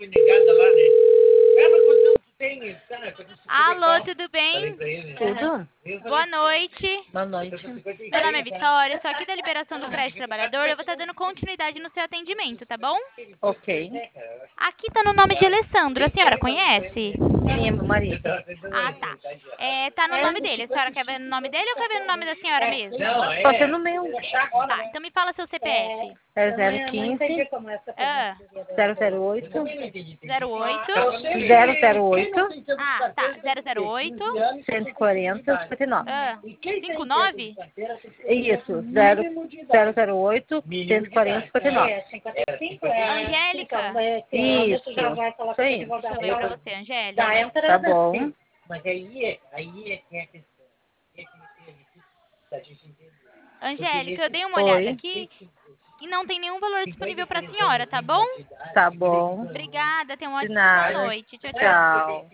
Alô, tudo bem? Tudo? Boa noite. Boa noite. Meu nome é Vitória, sou aqui da Liberação do Crédito Trabalhador. Eu vou estar dando continuidade no seu atendimento, tá bom? Ok. Aqui tá no nome de Alessandro. A senhora conhece? Sim, é meu marido. Ah, tá. Tá no nome dele. A senhora quer ver no nome dele ou quer ver no nome da senhora mesmo? Pode ser no meu. Tá, então me fala seu CPF. É 015 Ah, 008 08. 008 Ah, tá. 008. 140 59. 59? Isso, 008 140 59. Angélica? Isso. Isso aí. Deixa eu ver pra você, Angélica. Tá bom. Angélica, eu dei uma olhada Oi. aqui e não tem nenhum valor disponível pra senhora, tá bom? Tá bom. Obrigada, tenha uma De ótima boa nada. noite. Tchau, tchau. Tchau.